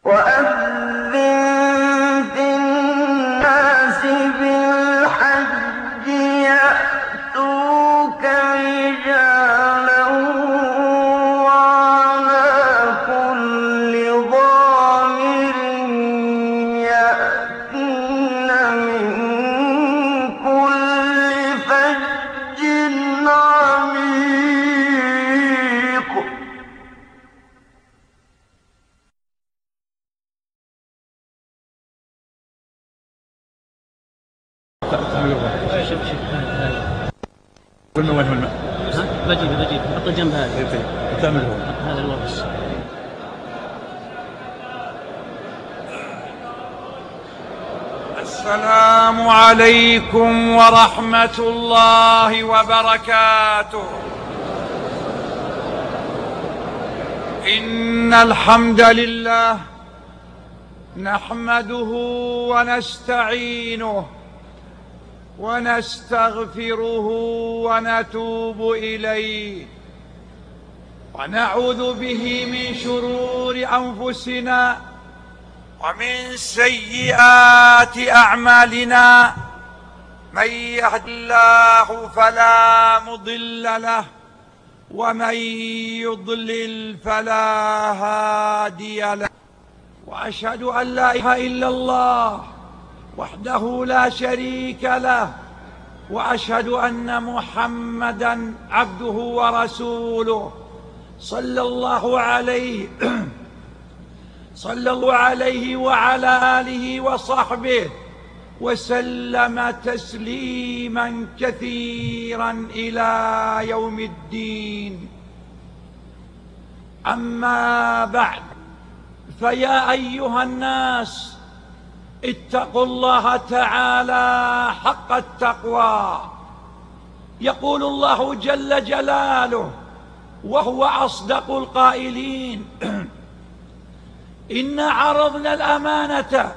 وأذن في الناس بالحج يأتوك رجالا وعلى كل ضامر يأتين من كل فج عميق. قلنا وين هو الماء؟ بجيب حط جنب هذا. تعمل هو هذا الورش. السلام عليكم ورحمة الله وبركاته. إن الحمد لله نحمده ونستعينه ونستغفره ونتوب إليه ونعوذ به من شرور أنفسنا ومن سيئات أعمالنا. من يهد الله فلا مضل له ومن يضلل فلا هادي له. وأشهد أن لا إله إلا الله وحده لا شريك له، وأشهد أن محمدًا عبده ورسوله صلى الله عليه وعلى آله وصحبه وسلم تسليمًا كثيرًا إلى يوم الدين. أما بعد، فيا أيها الناس، اتقوا الله تعالى حق التقوى. يقول الله جل جلاله وهو أصدق القائلين: إنا عرضنا الأمانة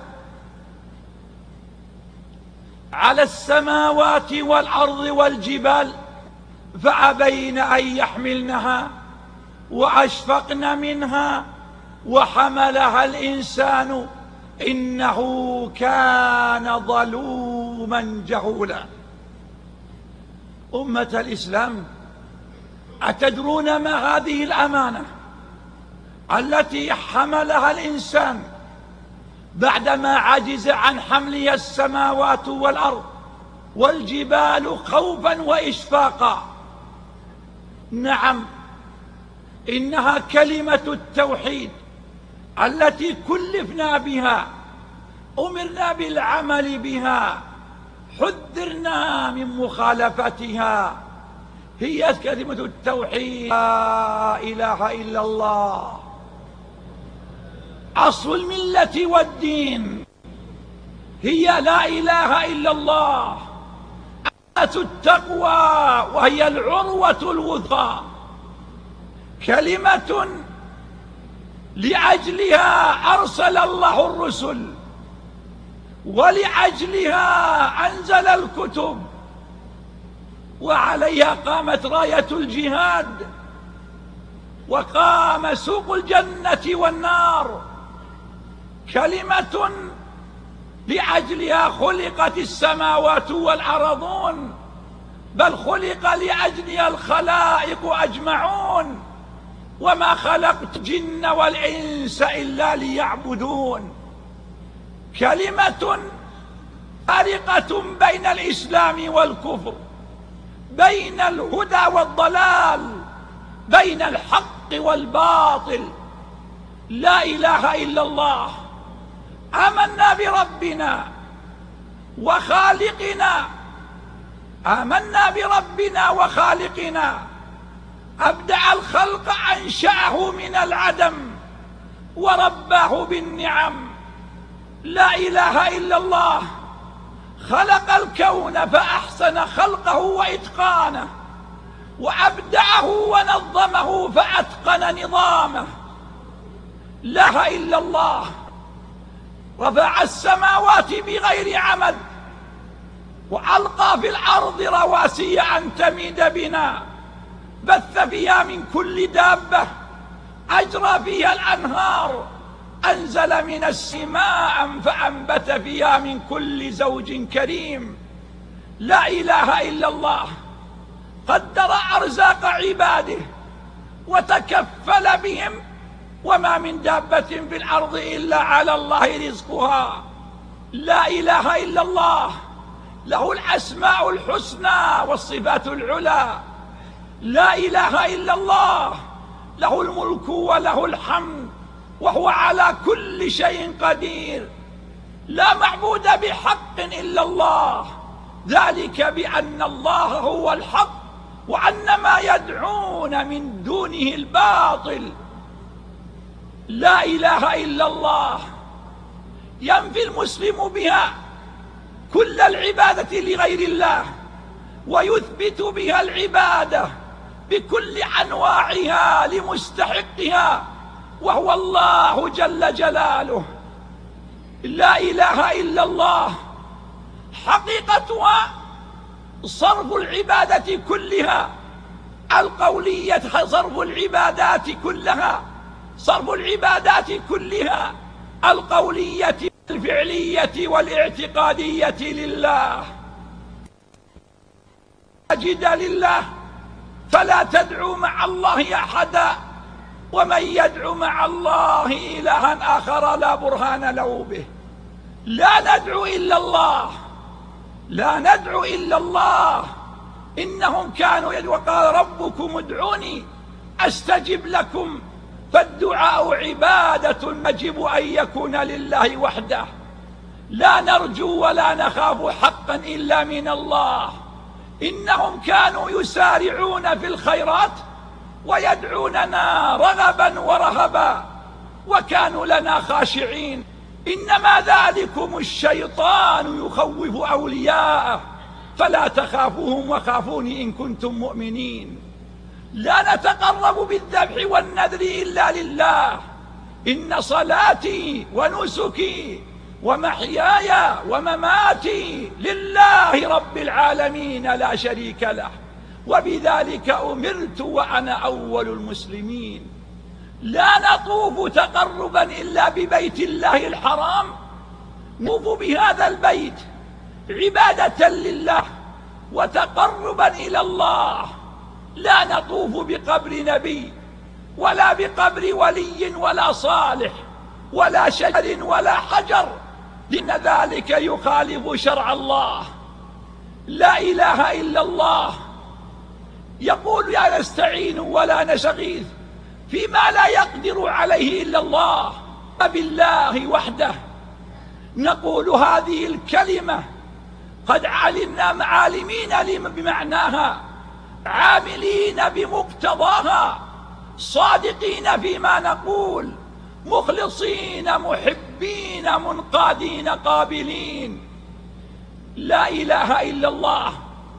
على السماوات والأرض والجبال فأبين أن يحملنها وأشفقن منها وحملها الإنسان إنه كان ظلوما جهولا. أمة الإسلام، أتدرون ما هذه الأمانة التي حملها الإنسان بعدما عجز عن حملها السماوات والأرض والجبال خوفا وإشفاقا؟ نعم، إنها كلمة التوحيد التي كلفنا بها، أمرنا بالعمل بها، حذرنا من مخالفتها. هي كلمة التوحيد: لا إله إلا الله، أصل الملة والدين. هي لا إله إلا الله، أساس التقوى، وهي العروة الوثقى. كلمة لأجلها أرسل الله الرسل، ولأجلها أنزل الكتب، وعليها قامت راية الجهاد، وقام سوق الجنة والنار. كلمة لأجلها خلقت السماوات والأرضون، بل خلق لأجلها الخلائق أجمعون. وما خلقت الجن والإنس إلا ليعبدون. كلمة فارقة بين الإسلام والكفر، بين الهدى والضلال، بين الحق والباطل. لا إله إلا الله. آمنا بربنا وخالقنا، آمنا بربنا وخالقنا. أبدع الخلق، أنشأه من العدم ورباه بالنعم. لا إله إلا الله. خلق الكون فأحسن خلقه وإتقانه، وأبدعه ونظمه فأتقن نظامه. لا إله إلا الله. رفع السماوات بغير عمد، وألقى في الأرض رواسي أن تميد بنا، بث فيها من كل دابة، أجرى فيها الأنهار، أنزل من السماء فأنبت فيها من كل زوج كريم. لا إله إلا الله قدر أرزاق عباده وتكفل بهم، وما من دابة في الأرض إلا على الله رزقها. لا إله إلا الله له الأسماء الحسنى والصفات العلى. لا إله إلا الله له الملك وله الحمد وهو على كل شيء قدير. لا معبود بحق إلا الله، ذلك بأن الله هو الحق وأن ما يدعون من دونه الباطل. لا إله إلا الله ينفي المسلم بها كل العبادة لغير الله، ويثبت بها العبادة بكل أنواعها لمستحقها، وهو الله جل جلاله. لا إله إلا الله حقيقتها صرف العبادة كلها القولية، صرف العبادات كلها، صرف العبادات كلها القولية والفعلية والاعتقادية لله. ساجد لله فلا تدعو مع الله أحدا، ومن يدعو مع الله إلها آخر لا برهان له به. لا ندعو إلا الله، لا ندعو إلا الله. إنهم كانوا وقال ربكم ادعوني أستجب لكم، فالدعاء عبادة يجب أن يكون لله وحده. لا نرجو ولا نخاف حقا إلا من الله. إنهم كانوا يسارعون في الخيرات ويدعوننا رغبا ورهبا، وكانوا لنا خاشعين. إنما ذلكم الشيطان يخوف أولياءه فلا تخافوهم وخافوني إن كنتم مؤمنين. لا نتقرب بالذبح والنذر إلا لله. إن صلاتي ونسكي ومحياي ومماتي لله رب العالمين لا شريك له، وبذلك أمرت وأنا أول المسلمين. لا نطوف تقربا إلا ببيت الله الحرام، نطوف بهذا البيت عبادة لله وتقربا إلى الله. لا نطوف بقبر نبي ولا بقبر ولي ولا صالح ولا شجر ولا حجر، لأن ذلك يخالف شرع الله. لا إله إلا الله يقول يا نستعين ولا نستغيث فيما لا يقدر عليه إلا الله، فبالله وحده نقول هذه الكلمة قد علمنا عالمين بمعناها، عاملين بمقتضاها، صادقين فيما نقول، مخلصين محبين منقادين قابلين. لا إله إلا الله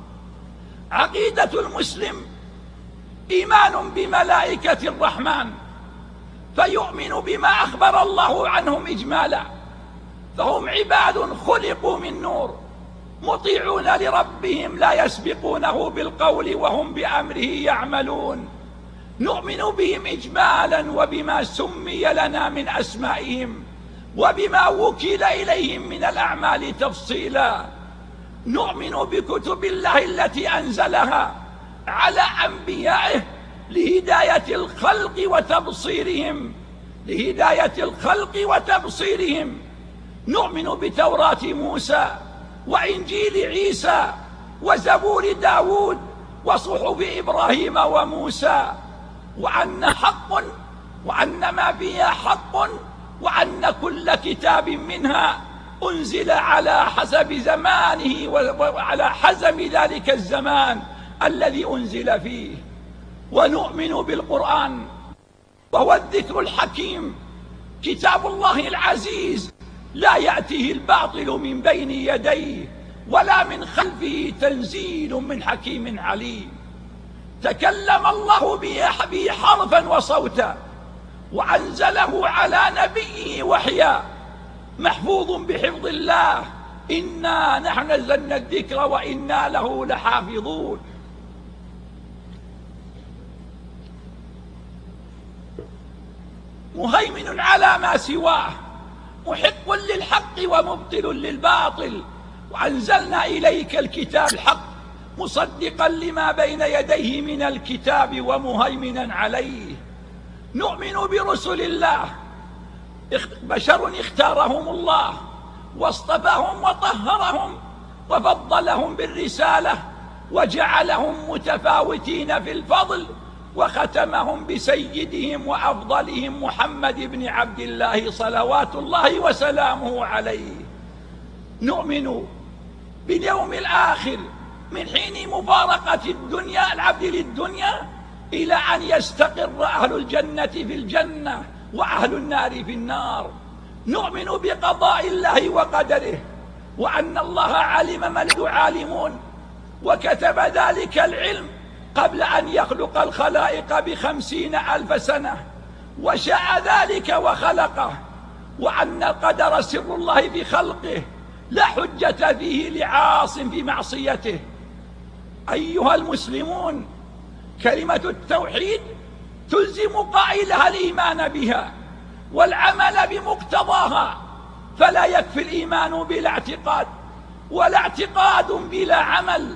عقيدة المسلم إيمان بملائكة الرحمن، فيؤمن بما أخبر الله عنهم إجمالا، فهم عباد خلقوا من نور مطيعون لربهم لا يسبقونه بالقول وهم بأمره يعملون. نؤمن بهم إجمالا وبما سمي لنا من أسمائهم وبما وكل إليهم من الأعمال تفصيلا. نؤمن بكتب الله التي أنزلها على أنبيائه لهداية الخلق وتبصيرهم، لهداية الخلق وتبصيرهم. نؤمن بتوراة موسى وإنجيل عيسى وزبور داود وصحف إبراهيم وموسى، وأن حق، وأن ما فيها حق، وأن كل كتاب منها أنزل على حسب زمانه وعلى حسب ذلك الزمان الذي أنزل فيه. ونؤمن بالقرآن وهو الذكر الحكيم، كتاب الله العزيز لا يأتيه الباطل من بين يديه ولا من خلفه، تنزيل من حكيم عليم. تكلم الله به حرفا وصوتا، وأنزله على نبيه وحيا، محفوظ بحفظ الله. إنا نحن نزلنا الذكر وإنا له لحافظون. مهيمن على ما سواه، محق للحق ومبطل للباطل. وأنزلنا إليك الكتاب الحق مصدقا لما بين يديه من الكتاب ومهيمنا عليه. نؤمن برسل الله، بشر اختارهم الله واصطفاهم وطهرهم وفضلهم بالرسالة وجعلهم متفاوتين في الفضل، وختمهم بسيدهم وأفضلهم محمد بن عبد الله صلوات الله وسلامه عليه. نؤمن باليوم الآخر من حين مفارقة الدنيا العبد للدنيا إلى أن يستقر أهل الجنة في الجنة وأهل النار في النار. نؤمن بقضاء الله وقدره، وأن الله علم ما عالمون، وكتب ذلك العلم قبل أن يخلق الخلائق ب50,000 سنة، وشاء ذلك وخلقه، وأن القدر سر الله في خلقه لا حجة فيه لعاص في معصيته. أيها المسلمون، كلمة التوحيد تلزم قائلها الإيمان بها والعمل بمقتضاها، فلا يكفي الإيمان بلا اعتقاد، ولا اعتقاد بلا عمل.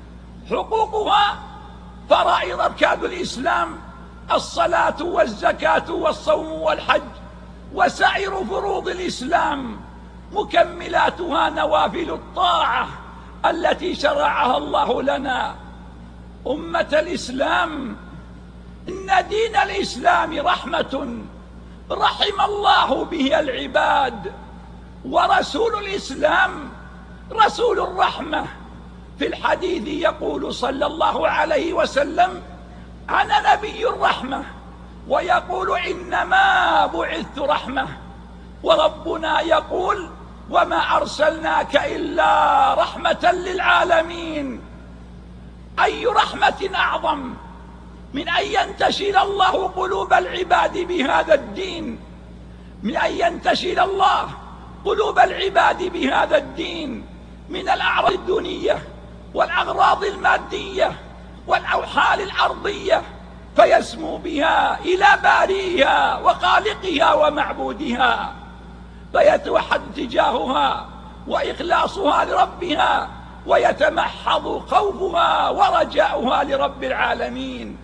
حقوقها فرائض أركان الإسلام: الصلاة والزكاة والصوم والحج وسائر فروض الإسلام. مكملاتها نوافل الطاعة التي شرعها الله لنا. أمة الإسلام، إن دين الإسلام رحمة رحم الله به العباد، ورسول الإسلام رسول الرحمة. في الحديث يقول صلى الله عليه وسلم: أنا نبي الرحمة، ويقول: إنما بعثت رحمة. وربنا يقول: وما أرسلناك إلا رحمة للعالمين. أي رحمة أعظم من أن ينتشل الله قلوب العباد بهذا الدين، من أن ينتشل الله قلوب العباد بهذا الدين من الأعراض الدنية والأغراض المادية والأوحال الأرضية، فيسمو بها إلى بارئها وخالقها ومعبودها، فيتوحد تجاهها وإخلاصها لربها، ويتمحض خوفها ورجاؤها لرب العالمين.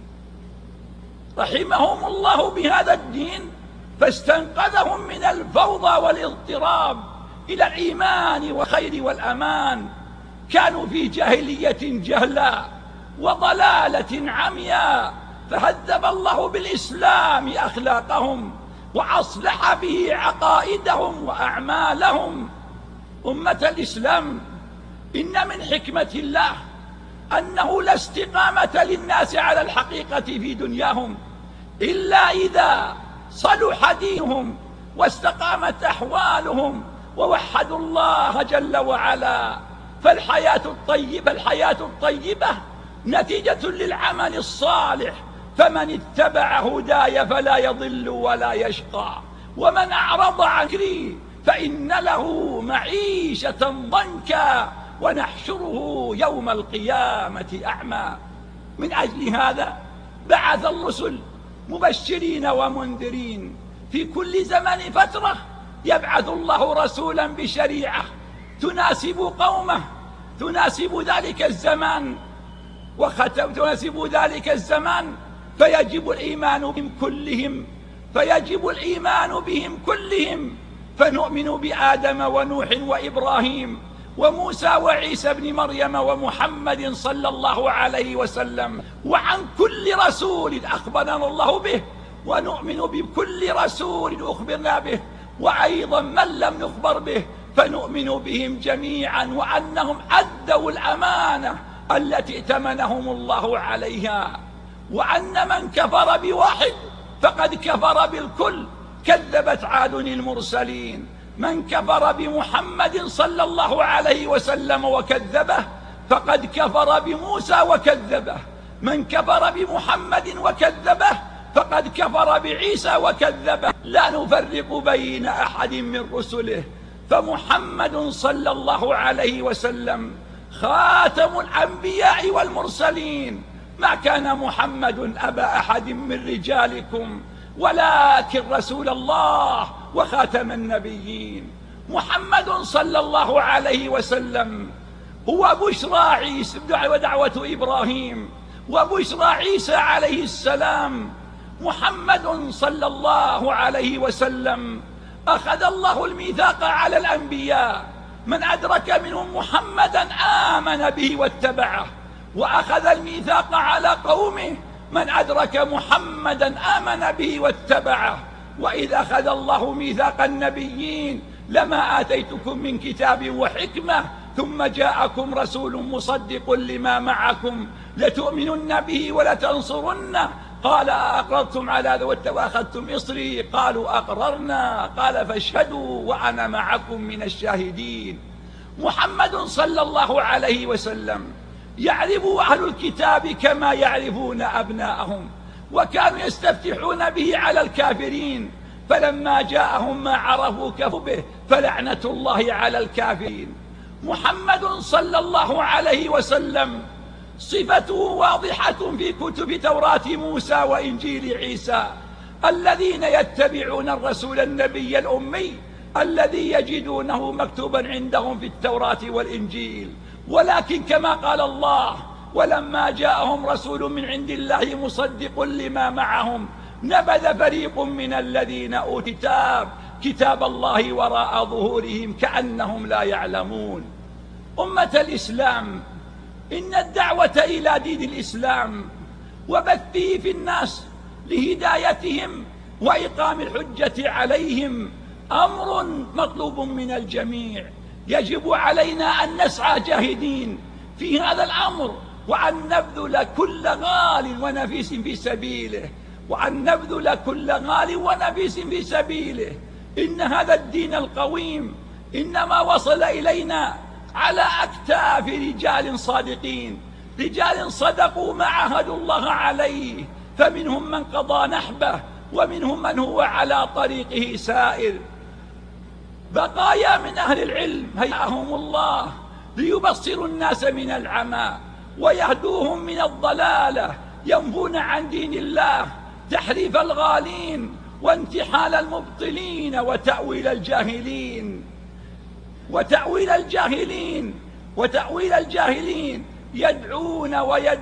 رحمهم الله بهذا الدين، فاستنقذهم من الفوضى والاضطراب إلى الإيمان والخير والأمان. كانوا في جاهلية جهلا وضلالة عمياء، فهذب الله بالإسلام أخلاقهم وأصلح به عقائدهم وأعمالهم. أمة الإسلام، إن من حكمة الله أنه لا استقامة للناس على الحقيقة في دنياهم إلا إذا صلح دينهم واستقامت أحوالهم ووحدوا الله جل وعلا. فالحياة الطيبة نتيجة للعمل الصالح، فمن اتبع هداي فلا يضل ولا يشقى، ومن أعرض عن ذكري فإن له معيشة ضنكا ونحشره يوم القيامة أعمى. من أجل هذا بعث الرسل مبشرين ومنذرين. في كل زمن فترة يبعث الله رسولا بشريعة تناسب قومه، تناسب ذلك الزمان، فيجب الإيمان بهم كلهم، فنؤمن بآدم ونوح وإبراهيم وموسى وعيسى بن مريم ومحمد صلى الله عليه وسلم، وعن كل رسول أخبرنا الله به، ونؤمن بكل رسول أخبرنا به، وأيضا من لم نخبر به فنؤمن بهم جميعا، وأنهم أدوا الأمانة التي ائتمنهم الله عليها، وأن من كفر بواحد فقد كفر بالكل. كذبت عاد المرسلين. من كفر بمحمد صلى الله عليه وسلم وكذبه فقد كفر بموسى وكذبه. من كفر بمحمد وكذبه فقد كفر بعيسى وكذبه. لا نفرق بين أحد من رسله، فمحمد صلى الله عليه وسلم خاتم الأنبياء والمرسلين. ما كان محمد أبا أحد من رجالكم ولكن رسول الله وخاتم النبيين محمد صلى الله عليه وسلم هو بشرى عيسى ودعوة إبراهيم وبشرى عيسى عليه السلام. محمد صلى الله عليه وسلم أخذ الله الميثاق على الأنبياء، من أدرك منهم محمدا آمن به واتبعه، وأخذ الميثاق على قومه، من أدرك محمدا آمن به واتبعه. وإذا أخذ الله ميثاق النبيين لما آتيتكم من كتاب وحكمة ثم جاءكم رسول مصدق لما معكم لتؤمنن به ولتنصرنه، قال أقررتم على هذا وأخذتم إصري؟ قالوا أقررنا، قال فاشهدوا وأنا معكم من الشاهدين. محمد صلى الله عليه وسلم يعرف أهل الكتاب كما يعرفون أبناءهم، وكانوا يستفتحون به على الكافرين، فلما جاءهم ما عرفوا كفروا به، فلعنة الله على الكافرين. محمد صلى الله عليه وسلم صفته واضحة في كتب توراة موسى وإنجيل عيسى، الذين يتبعون الرسول النبي الأمي الذي يجدونه مكتوبا عندهم في التوراة والإنجيل. ولكن كما قال الله: ولما جاءهم رسول من عند الله مصدق لما معهم نبذ فريق من الذين أوتوا كتاب الله وراء ظهورهم كأنهم لا يعلمون. أمة الإسلام، إن الدعوة إلى دين الإسلام وبثه في الناس لهدايتهم وإقام الحجة عليهم أمر مطلوب من الجميع. يجب علينا أن نسعى جاهدين في هذا الأمر، وأن نبذل كل غال ونفيس في سبيله، في سبيله. إن هذا الدين القويم إنما وصل إلينا على أكتاف رجال صادقين، رجال صدقوا ما عاهدوا الله عليه، فمنهم من قضى نحبه ومنهم من هو على طريقه سائر. بقايا من أهل العلم هيأهم الله ليبصروا الناس من العمى ويهدوهم من الضلالة، ينفون عن دين الله تحريف الغالين وانتحال المبطلين وتأويل الجاهلين يدعون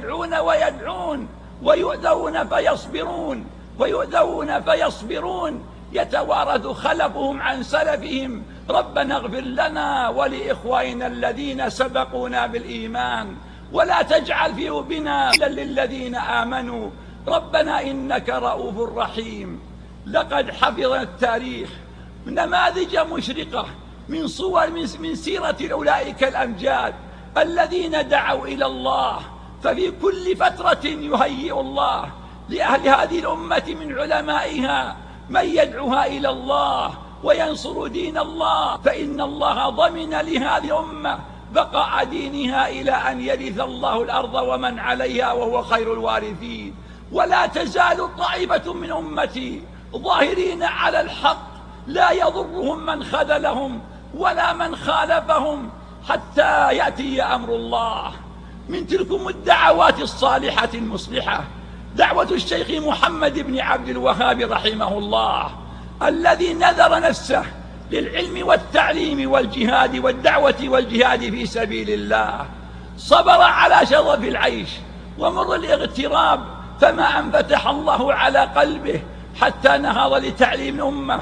ويؤذون فيصبرون يتوارث خلفهم عن سلفهم: ربنا اغفر لنا ولإخواننا الذين سبقونا بالإيمان ولا تجعل في قلوبنا غلا للذين آمنوا ربنا إنك رؤوف رحيم. لقد حفظنا التاريخ نماذج مشرقة من صور من سيرة أولئك الأمجاد الذين دعوا إلى الله، ففي كل فترة يهيئ الله لأهل هذه الأمة من علمائها من يدعوها إلى الله وينصر دين الله، فإن الله ضمن لهذه الأمة بقاء دينها إلى أن يرث الله الأرض ومن عليها وهو خير الوارثين. ولا تزال طائفة من أمتي ظاهرين على الحق لا يضرهم من خذلهم ولا من خالفهم حتى يأتي أمر الله. من تلكم الدعوات الصالحة المصلحة دعوة الشيخ محمد بن عبد الوهاب رحمه الله، الذي نذر نفسه للعلم والتعليم والجهاد والدعوة والجهاد في سبيل الله، صبر على شظف العيش ومر الاغتراب، فما أن فتح الله على قلبه حتى نهض لتعليم الأمة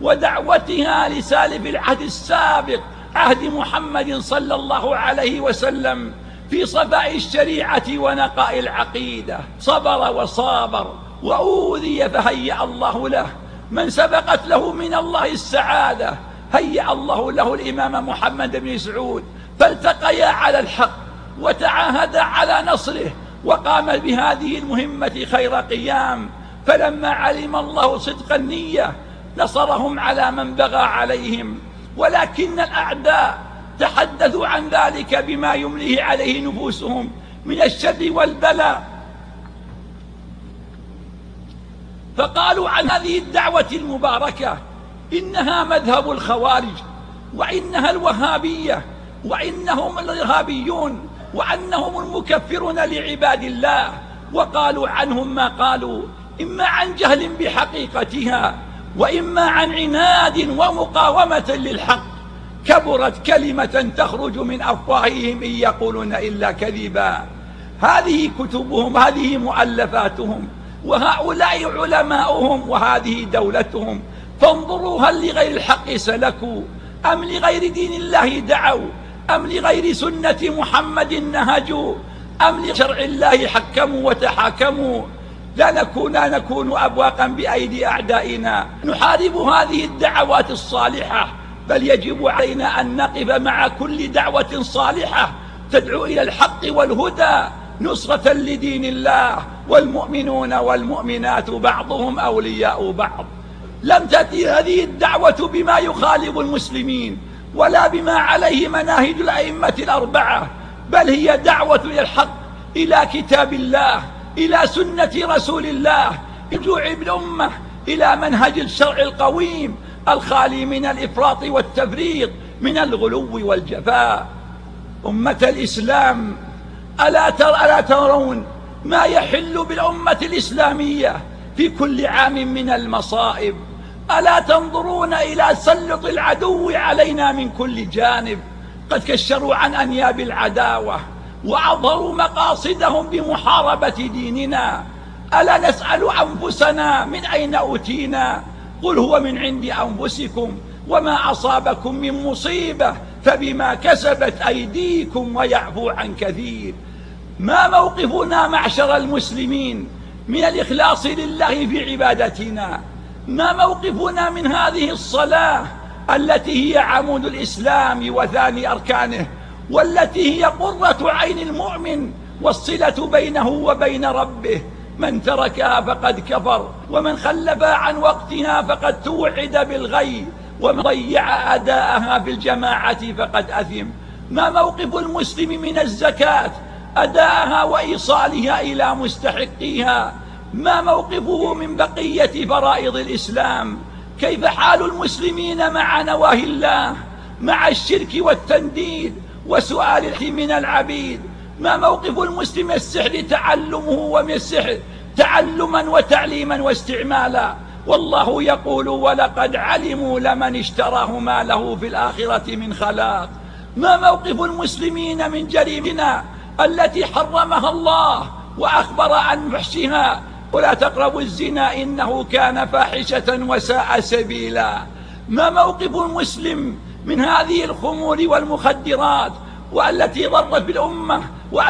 ودعوتها لسالف العهد السابق، عهد محمد صلى الله عليه وسلم، في صفاء الشريعة ونقاء العقيدة. صبر وصابر وأوذي فهيأ الله له من سبقت له من الله السعادة، هيأ الله له الإمام محمد بن سعود، فالتقيا على الحق وتعاهدا على نصره، وقام بهذه المهمة خير قيام. فلما علم الله صدق النية نصرهم على من بغى عليهم، ولكن الأعداء تحدثوا عن ذلك بما يمليه عليه نفوسهم من الشر والبلاء، فقالوا عن هذه الدعوة المباركة إنها مذهب الخوارج، وإنها الوهابية، وإنهم الإرهابيون، وأنهم المكفرون لعباد الله. وقالوا عنهم ما قالوا: إما عن جهل بحقيقتها وإما عن عناد ومقاومة للحق. كبرت كلمة تخرج من أفواههم إن يقولون إلا كذبا. هذه كتبهم، هذه مؤلفاتهم، وهؤلاء علماؤهم، وهذه دولتهم. فانظروا هل لغير الحق سلكوا أم لغير دين الله دعوا أم لغير سنة محمد نهجوا أم لشرع الله حكموا وتحاكموا. لا نكون أبواقا بأيدي أعدائنا نحارب هذه الدعوات الصالحة، بل يجب علينا أن نقف مع كل دعوة صالحة تدعو إلى الحق والهدى نصرة لدين الله. والمؤمنون والمؤمنات بعضهم أولياء بعض. لم تأتي هذه الدعوة بما يخالف المسلمين ولا بما عليه مناهج الأئمة الأربعة، بل هي دعوة إلى الحق، إلى كتاب الله، إلى سنة رسول الله، رجوع الأمة إلى منهج الشرع القويم الخالي من الإفراط والتفريط، من الغلو والجفاء. أمة الإسلام، ألا ترون ما يحل بالأمة الإسلامية في كل عام من المصائب؟ ألا تنظرون إلى تسلط العدو علينا من كل جانب؟ قد كشروا عن أنياب العداوة وأظهروا مقاصدهم بمحاربة ديننا. ألا نسأل أنفسنا من أين أوتينا؟ قل هو من عند أنفسكم وما أصابكم من مصيبة فبما كسبت أيديكم ويعفو عن كثير. ما موقفنا معشر المسلمين من الإخلاص لله في عبادتنا؟ ما موقفنا من هذه الصلاة التي هي عمود الإسلام وثاني أركانه، والتي هي قرة عين المؤمن والصلة بينه وبين ربه؟ من تركها فقد كفر، ومن خلف عن وقتها فقد توعد بالغي، ومن ضيع أداءها في الجماعة فقد أثم. ما موقف المسلم من الزكاة؟ أداءها وإيصالها إلى مستحقيها. ما موقفه من بقية فرائض الإسلام؟ كيف حال المسلمين مع نواهي الله، مع الشرك والتنديد وسؤال الحق من العبيد؟ ما موقف المسلم من السحر تعلمه ومن السحر تعلما وتعليما واستعمالا؟ والله يقول ولقد علموا لمن اشتراه ما له في الآخرة من خلاق. ما موقف المسلمين من جريمتنا التي حرمها الله وأخبر عن فحشها؟ ولا تقربوا الزنا إنه كان فاحشة وساء سبيلا. ما موقف المسلم من هذه الخمور والمخدرات والتي ضرت بالأمة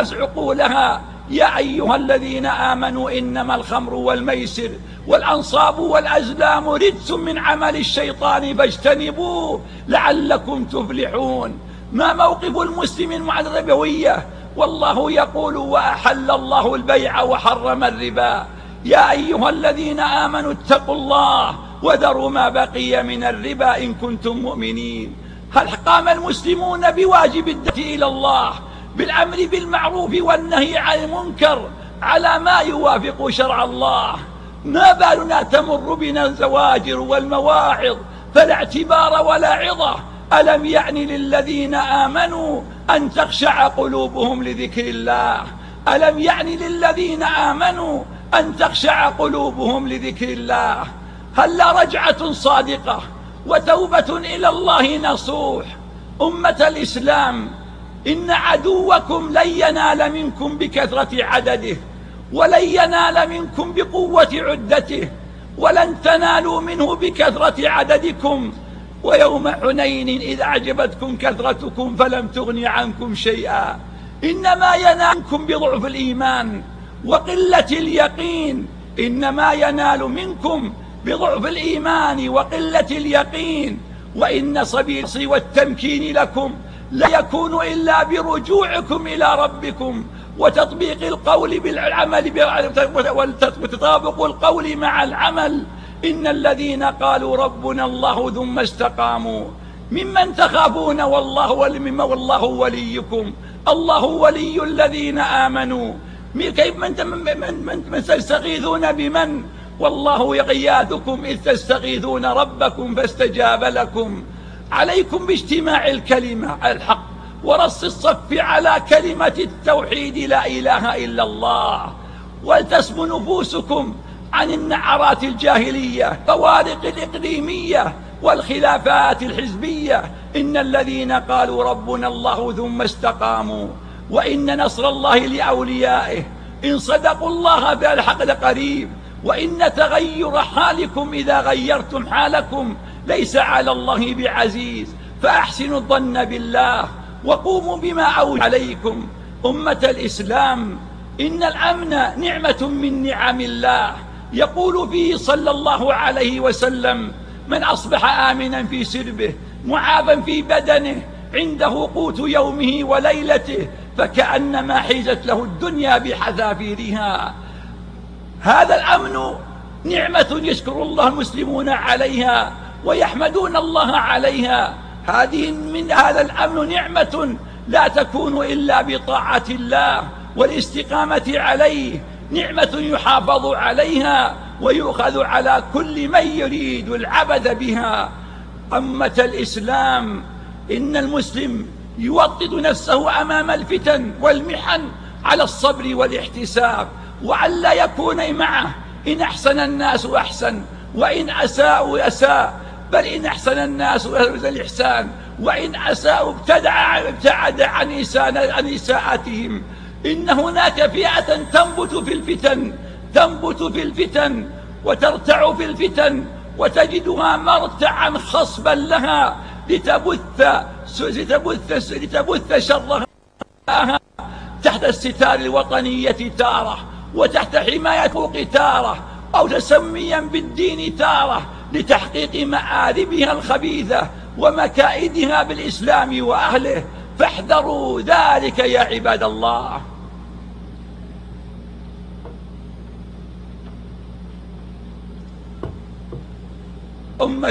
وعقولها؟ يا أيها الذين آمنوا إنما الخمر والميسر والأنصاب والأزلام رجس من عمل الشيطان فاجتنبوه لعلكم تفلحون. ما موقف المسلم مع الربوية؟ والله يقول وأحل الله البيع وحرم الربا. يا أيها الذين آمنوا اتقوا الله وذروا ما بقي من الربا إن كنتم مؤمنين. هل قام المسلمون بواجب الدعوة إلى الله بالأمر بالمعروف والنهي عن المنكر على ما يوافق شرع الله؟ ما بالنا تمر بنا الزواجر والمواعظ فلا اعتبار ولا عظة؟ ألم يعني للذين آمنوا أن تخشع قلوبهم لذكر الله؟ ألم يعني للذين آمنوا أن تخشع قلوبهم لذكر الله؟ هل رجعة صادقة وتوبة إلى الله نصوح؟ أمة الإسلام، إن عدوكم لن ينال منكم بكثرة عدده، ولن ينال منكم بقوة عدته، ولن تنالوا منه بكثرة عددكم. ويوم حنين إذ أعجبتكم كثرتكم فلم تغن عنكم شيئا، إنما ينالكم بضعف الإيمان وقلة اليقين. إنما ينال منكم بضعف الإيمان وقلة اليقين. وإن سبيل والتمكين لكم لا يكون إلا برجوعكم إلى ربكم وتطبيق القول بالعمل وتطابق القول مع العمل. إن الذين قالوا ربنا الله ثم استقاموا ممن تخافون والله وليكم. الله ولي الذين آمنوا. كيف من تستغيثون بمن؟ والله يغياثكم إذ تستغيثون ربكم فاستجاب لكم. عليكم باجتماع الكلمة على الحق ورص الصف على كلمة التوحيد لا إله إلا الله، ولتسمو نفوسكم عن النعرات الجاهلية، فوارق الإقليمية والخلافات الحزبية. إن الذين قالوا ربنا الله ثم استقاموا وإن نصر الله لأوليائه إن صدقوا الله فالحق لقريب. وإن تغير حالكم إذا غيرتم حالكم ليس على الله بعزيز، فأحسنوا الظن بالله وقوموا بما أوجب عليكم. أمة الإسلام، إن الأمن نعمة من نعم الله، يقول فيه صلى الله عليه وسلم: من أصبح آمنا في سربه معافا في بدنه عنده قوت يومه وليلته فكأنما حيزت له الدنيا بحذافيرها. هذا الأمن نعمة يشكر الله المسلمون عليها ويحمدون الله عليها. هذا الأمن نعمة لا تكون إلا بطاعة الله والاستقامة عليه، نعمة يحافظ عليها ويؤخذ على كل من يريد العبث بها. أمة الإسلام، إن المسلم يوطد نفسه أمام الفتن والمحن على الصبر والاحتساب، وألا يكون معه إن أحسن الناس أحسن وإن أساءوا أساء، بل إن أحسن الناس الإحسان وإن أساءوا ابتعد عن إساءتهم. إن هناك فئة تنبت في الفتن وترتع في الفتن وتجدها مرتعا خصبا لها لتبث شرها تحت الستار الوطنية تارة، وتحت حماية حقوق تارة، أو تسميا بالدين تارة، لتحقيق مآربها الخبيثة ومكائدها بالإسلام وأهله. فاحذروا ذلك يا عباد الله. أمة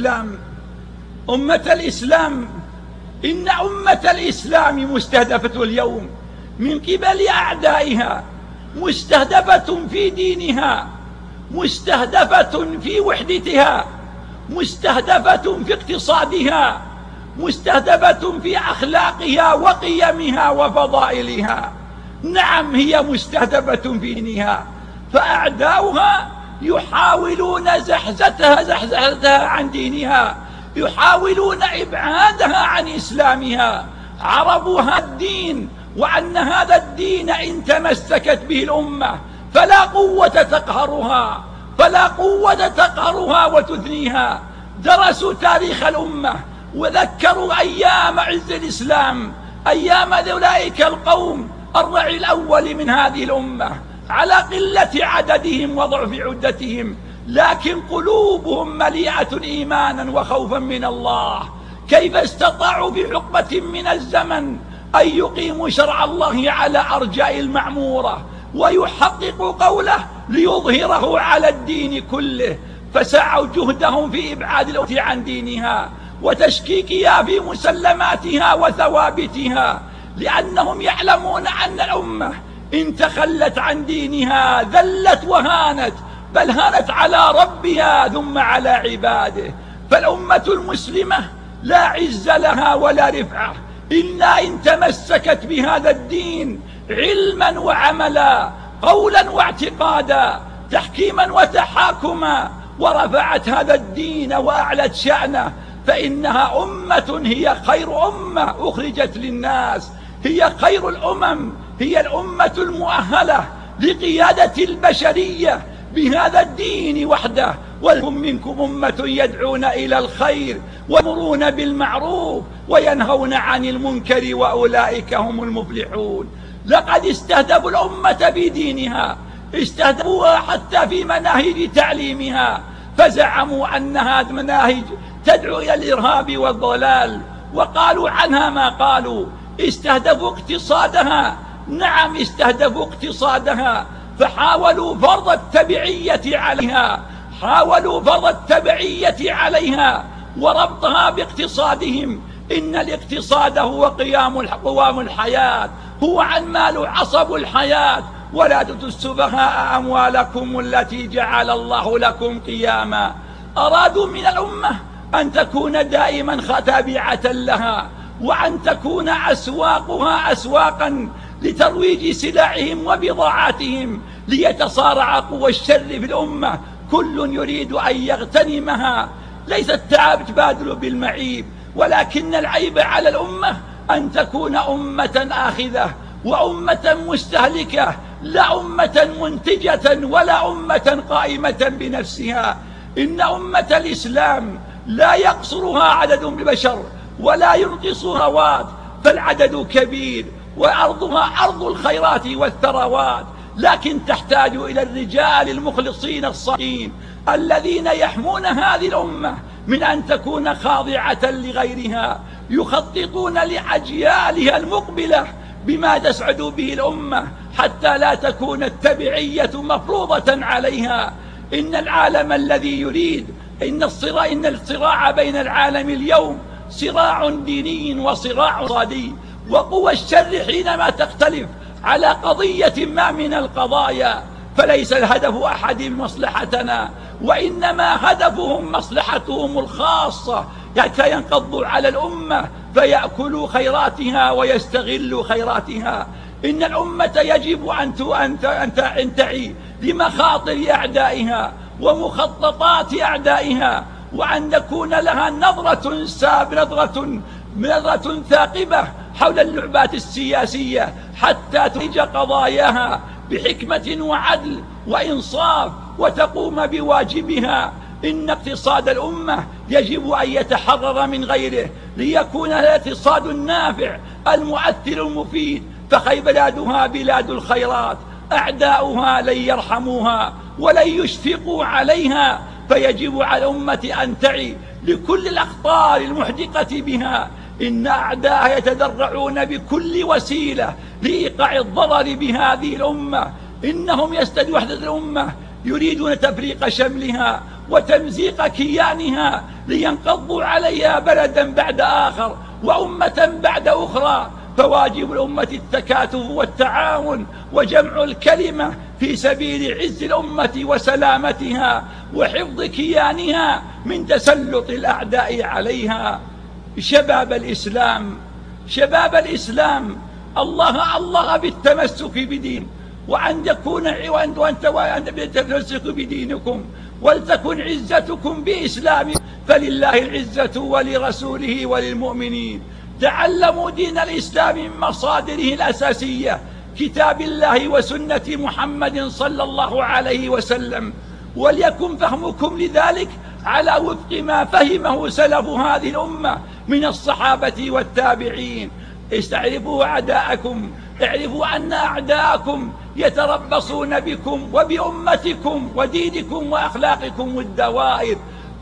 الإسلام، إن أمة الإسلام مستهدفة اليوم من قبل أعدائها، مستهدفة في دينها، مستهدفة في وحدتها، مستهدفة في اقتصادها، مستهدفة في أخلاقها وقيمها وفضائلها. نعم، هي مستهدفة في دينها، فأعداؤها يحاولون زحزحتها عن دينها، يحاولون إبعادها عن إسلامها. عرفوا هذا الدين، وأن هذا الدين إن تمسكت به الأمة فلا قوة تقهرها وتثنيها. درسوا تاريخ الأمة وذكروا أيام عز الإسلام، أيام أولئك القوم الرعي الأول من هذه الأمة، على قلة عددهم وضعف عدتهم، لكن قلوبهم مليئة إيمانا وخوفا من الله. كيف استطاعوا في حقبة من الزمن أن يقيموا شرع الله على أرجاء المعمورة ويحققوا قوله ليظهره على الدين كله؟ فسعوا جهدهم في إبعاد الأمة عن دينها وتشكيكها في مسلماتها وثوابتها، لأنهم يعلمون أن الأمة إن تخلت عن دينها ذلت وهانت، بل هانت على ربها ثم على عباده. فالأمة المسلمة لا عز لها ولا رفعة إلا إن تمسكت بهذا الدين علما وعملا، قولا واعتقادا، تحكيما وتحاكما، ورفعت هذا الدين وأعلت شأنه. فإنها أمة هي خير أمة أخرجت للناس، هي خير الأمم، هي الأمة المؤهلة لقيادة البشرية بهذا الدين وحده. ولكم منكم أمة يدعون إلى الخير ويأمرون بالمعروف وينهون عن المنكر وأولئك هم المفلحون. لقد استهدفوا الأمة بدينها، استهدفوها حتى في مناهج تعليمها، فزعموا أنها مناهج تدعو إلى الإرهاب والضلال، وقالوا عنها ما قالوا. استهدفوا اقتصادها، نعم استهدفوا اقتصادها، فحاولوا فرض التبعية عليها، وربطها باقتصادهم. إن الاقتصاد هو قوام الحياة، هو عمال عصب الحياة. ولا تؤتوا السفهاء أموالكم التي جعل الله لكم قياما. أرادوا من الأمة أن تكون دائما تابعة لها، وأن تكون أسواقها أسواقا لترويج سلعهم وبضاعاتهم، ليتصارع قوى الشر في الأمة، كل يريد أن يغتنمها. ليس التعب تبادل بالمعيب، ولكن العيب على الأمة أن تكون أمة آخذة وأمة مستهلكة، لا أمة منتجة ولا أمة قائمة بنفسها. إن أمة الإسلام لا يقصرها عدد ببشر ولا ينقصها رواد، فالعدد كبير وأرضها أرض الخيرات والثروات، لكن تحتاج إلى الرجال المخلصين الصالحين الذين يحمون هذه الأمة من أن تكون خاضعة لغيرها، يخططون لأجيالها المقبلة بما تسعد به الأمة حتى لا تكون التبعية مفروضة عليها. إن العالم الذي يريد إن الصراع بين العالم اليوم صراع ديني وصراع اقتصادي، وقوى الشر حينما تختلف على قضية ما من القضايا فليس الهدف أحد مصلحتنا، وإنما هدفهم مصلحتهم الخاصة، حتى ينقضوا على الأمة فيأكلوا خيراتها ويستغلوا خيراتها. إن الأمة يجب أن تعي لمخاطر أعدائها ومخططات أعدائها، وأن تكون لها نظرة ثاقبة حول اللعبات السياسية حتى تنتج قضاياها بحكمة وعدل وإنصاف وتقوم بواجبها. إن اقتصاد الأمة يجب أن يتحرر من غيره ليكون الاقتصاد النافع المؤثر المفيد، فخي بلادها بلاد الخيرات، أعداؤها لن يرحموها ولن يشفقوا عليها، فيجب على الأمة أن تعي لكل الأخطار المحدقة بها. إن أعداءها يتذرعون بكل وسيلة لإيقاع الضرر بهذه الأمة، إنهم يستدعون وحدة الأمة، يريدون تفريق شملها وتمزيق كيانها لينقضوا عليها بلدا بعد آخر وأمة بعد أخرى. فواجب الأمة التكاتف والتعاون وجمع الكلمة في سبيل عز الأمة وسلامتها وحفظ كيانها من تسلط الأعداء عليها. شباب الإسلام الله بالتمسك بدين، وأن بالتمسك بدينكم، ولتكن عزتكم بإسلام، فلله العزة ولرسوله وللمؤمنين. تعلموا دين الإسلام من مصادره الأساسية، كتاب الله وسنة محمد صلى الله عليه وسلم، وليكن فهمكم لذلك على وفق ما فهمه سلف هذه الأمة من الصحابة والتابعين. استعرفوا أعداءكم، اعرفوا أن أعداءكم يتربصون بكم وبأمتكم ودينكم وأخلاقكم الدوائر،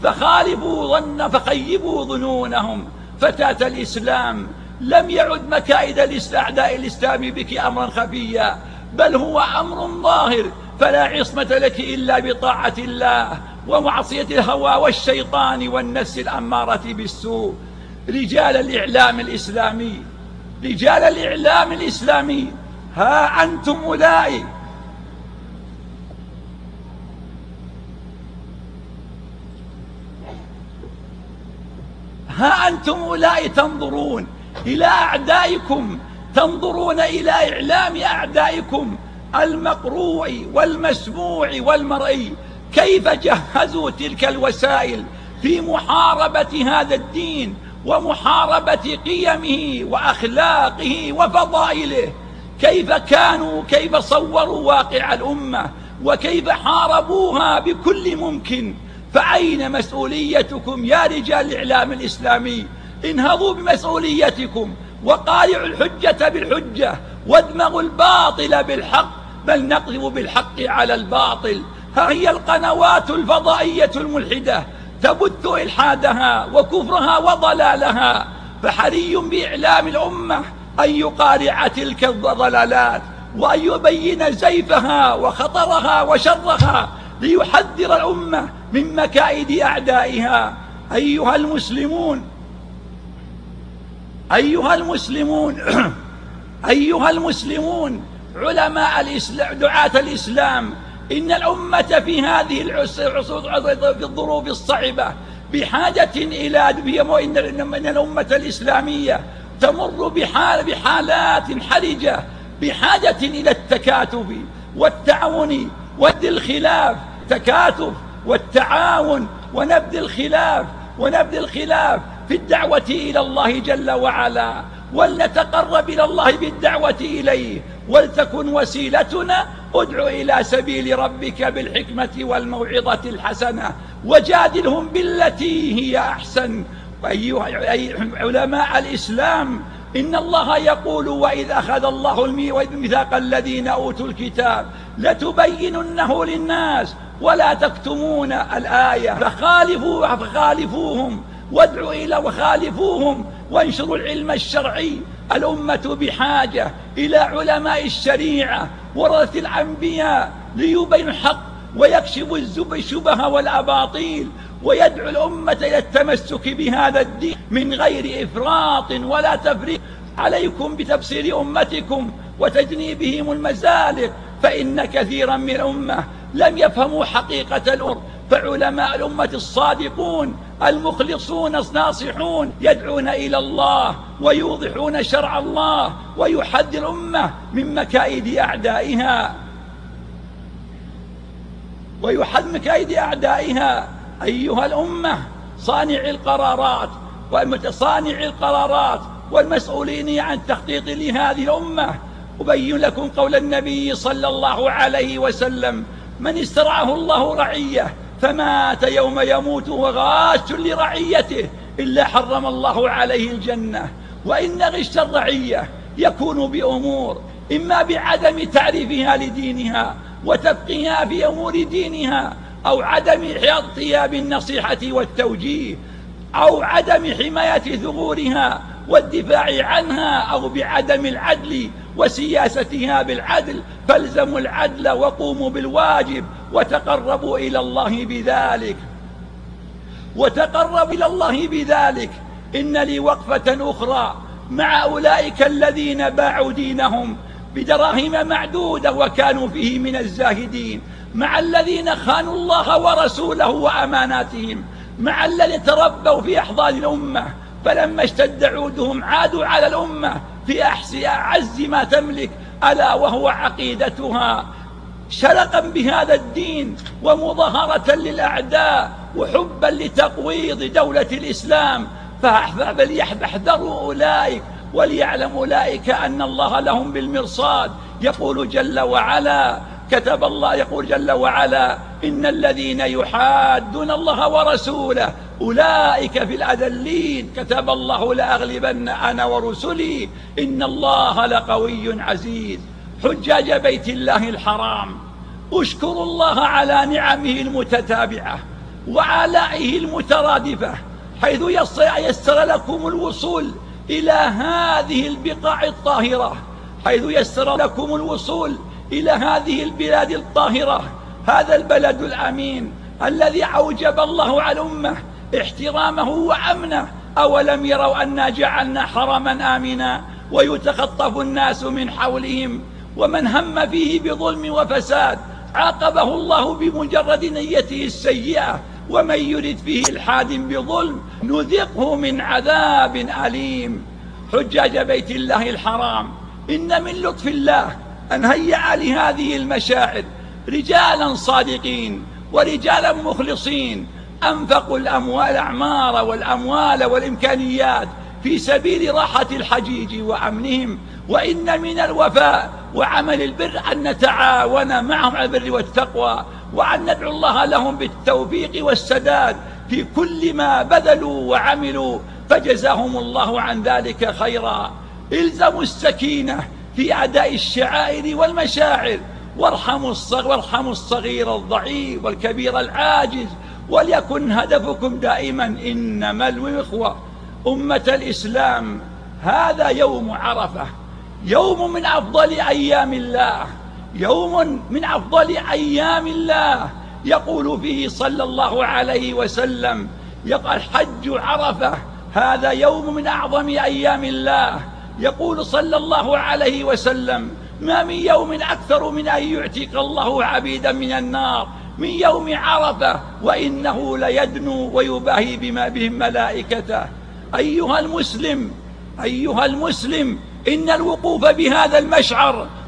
فخيبوا ظنونهم. فتاة الإسلام، لم يعد مكائد أعداء الإسلام بك أمرا خفيا، بل هو أمر ظاهر، فلا عصمة لك إلا بطاعة الله ومعصية الهوى والشيطان والنفس الأمارة بالسوء. رجال الإعلام الإسلامي، ها أنتم أولئك تنظرون إلى أعدائكم، تنظرون إلى إعلام أعدائكم المقروء والمسموع والمرئي، كيف جهزوا تلك الوسائل في محاربة هذا الدين ومحاربة قيمه وأخلاقه وفضائله، كيف صوروا واقع الأمة وكيف حاربوها بكل ممكن. فأين مسؤوليتكم يا رجال الإعلام الإسلامي؟ انهضوا بمسؤوليتكم وقارعوا الحجة بالحجة وادمغوا الباطل بالحق، بل نقذف بالحق على الباطل. ها هي القنوات الفضائية الملحدة تبث إلحادها وكفرها وضلالها، فحري بإعلام الأمة أن يقارع تلك الضلالات وأن يبين زيفها وخطرها وشرها ليحذر الأمة من مكائد أعدائها. أيها المسلمون علماء الإسلام، دعاة الإسلام، إن الأمة في هذه العصور في الظروف الصعبة بحاجة إلى إن الأمة الإسلامية تمر بحالات حرجة، بحاجة إلى التكاتف والتعاون ود الخلاف، تكاتف والتعاون ونبذ الخلاف في الدعوة إلى الله جل وعلا، ولنتقرب إلى الله بالدعوة إليه، ولتكن وسيلتنا ادع إلى سبيل ربك بالحكمة والموعظة الحسنة وجادلهم بالتي هي أحسن. أيها علماء الإسلام، إن الله يقول: وإذ أخذ الله ميثاق الذين أوتوا الكتاب لتبيننه للناس ولا تكتمون الآية فخالفوهم وادعوا إلى وخالفوهم وانشروا العلم الشرعي. الأمة بحاجة إلى علماء الشريعة ورثة الأنبياء ليبينوا الحق ويكشفوا الشبه والأباطيل، ويدعو الأمة إلى التمسك بهذا الدين من غير إفراط ولا تفريط. عليكم بتبصير أمتكم وتجنيبهم المزالق، فإن كثيرا من الأمة لم يفهموا حقيقة الأمر. فعلماء الأمة الصادقون المخلصون الناصحون يدعون إلى الله ويوضحون شرع الله ويحذر الأمة من مكائد أعدائها. أيها الأمة، صانع القرارات والمسؤولين عن التخطيط لهذه الأمة، أبين لكم قول النبي صلى الله عليه وسلم: من استرعاه الله رعية فمات يوم يموت وغاش لرعيته إلا حرم الله عليه الجنة. وإن غش الرعية يكون بأمور: إما بعدم تعريفها لدينها وتفقيها في أمور دينها، أو عدم إحاطتها بالنصيحة والتوجيه، أو عدم حماية ثغورها والدفاع عنها، أو بعدم العدل وسياستها بالعدل. فالزموا العدل وقوموا بالواجب وتقربوا إلى الله بذلك. إن لي وقفة أخرى مع أولئك الذين باعوا دينهم بدراهم معدودة وكانوا فيه من الزاهدين، مع الذين خانوا الله ورسوله وأماناتهم، مع الذين تربوا في أحضان الأمة فلما اشتد عودهم عادوا على الأمة في أعز ما تملك، ألا وهو عقيدتها، شرقا بهذا الدين ومظاهرة للأعداء وحبا لتقويض دولة الإسلام. فاحذروا أولئك وليعلم أولئك أن الله لهم بالمرصاد. يقول جل وعلا: إن الذين يحادون الله ورسوله أولئك في الأذلين، كتب الله لأغلبن أنا ورسلي إن الله لقوي عزيز. حجاج بيت الله الحرام، اشكروا الله على نعمه المتتابعة وآلائه المترادفة، حيث يسر لكم الوصول إلى هذه البقاع الطاهرة، إلى هذه البلاد الطاهرة، هذا البلد الأمين الذي أوجب الله على الأمة احترامه وأمنه. أولم يروا أنا جعلنا حرما آمنا ويتخطف الناس من حولهم، ومن هم فيه بظلم وفساد عاقبه الله بمجرد نيته السيئة، ومن يرد فيه إلحاد بظلم نذقه من عذاب أليم. حجاج بيت الله الحرام، إن من لطف الله أن هيأ لهذه المشاعر رجالا صادقين ورجالا مخلصين أنفقوا الأعمار والأموال والإمكانيات في سبيل راحة الحجيج وأمنهم. وإن من الوفاء وعمل البر أن نتعاون معهم على البر والتقوى، وأن ندعو الله لهم بالتوفيق والسداد في كل ما بذلوا وعملوا، فجزاهم الله عن ذلك خيرا. الزموا السكينة في أداء الشعائر والمشاعر، وارحموا الصغير الضعيف والكبير العاجز، وليكن هدفكم دائما إنما الإخوة. أمة الإسلام، هذا يوم عرفة، يوم من أفضل أيام الله، يقول فيه صلى الله عليه وسلم: الحج عرفة، هذا يوم من أعظم أيام الله. يقول صلى الله عليه وسلم: ما من يوم أكثر من أن يعتق الله عبيدا من النار من يوم عرفة، وإنه ليدنو ويباهي بما بهم ملائكته. أيها المسلم، إن الوقوف بهذا المشعر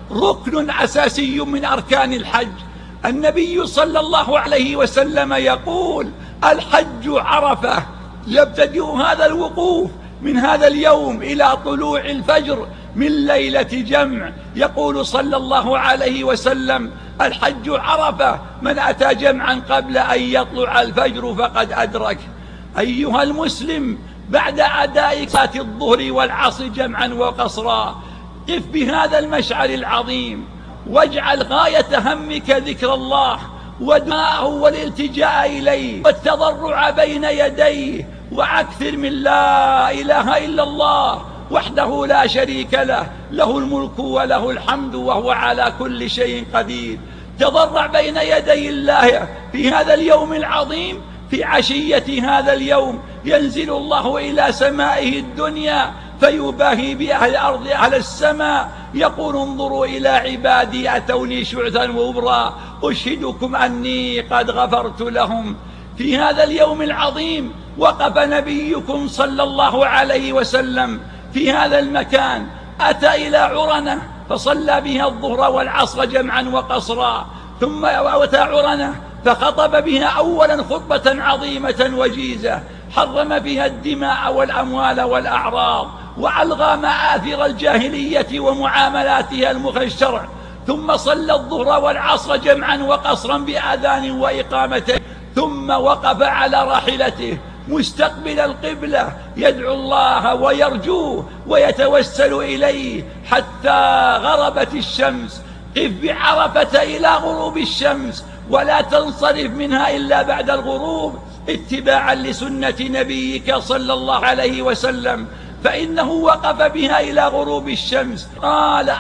ركن أساسي من أركان الحج. النبي صلى الله عليه وسلم يقول: الحج عرفة. يبتدئ هذا الوقوف من هذا اليوم إلى طلوع الفجر من ليلة جمع. يقول صلى الله عليه وسلم: الحج عرفة، من أتى جمعا قبل أن يطلع الفجر فقد أدرك. أيها المسلم، بعد أداء صلاة الظهر والعصر جمعا وقصرا، قف بهذا المشعر العظيم واجعل غاية همك ذكر الله ودعاءه والالتجاء إليه والتضرع بين يديه، وأكثر من لا إله إلا الله وحده لا شريك له، له الملك وله الحمد وهو على كل شيء قدير. تضرع بين يدي الله في هذا اليوم العظيم. في عشية هذا اليوم ينزل الله إلى سمائه الدنيا فيباهي بأهل الأرض أهل السماء، يقول: انظروا إلى عبادي أتوني شعثا وبرا أشهدكم أني قد غفرت لهم. في هذا اليوم العظيم وقف نبيكم صلى الله عليه وسلم في هذا المكان، أتى إلى عرنة فصلى بها الظهر والعصر جمعا وقصرا، ثم أتى عرنة فخطب بها أولا خطبة عظيمة وجيزة حرم فيها الدماء والأموال والأعراض، وألغى مآثر الجاهلية ومعاملاتها المخالفة للشرع. ثم صلى الظهر والعصر جمعا وقصرا بآذان وإقامتين، ثم وقف على راحلته مستقبل القبلة يدعو الله ويرجوه ويتوسل إليه حتى غربت الشمس. قف بعرفة إلى غروب الشمس ولا تنصرف منها إلا بعد الغروب اتباعا لسنة نبيك صلى الله عليه وسلم، فإنه وقف بها إلى غروب الشمس. وقال: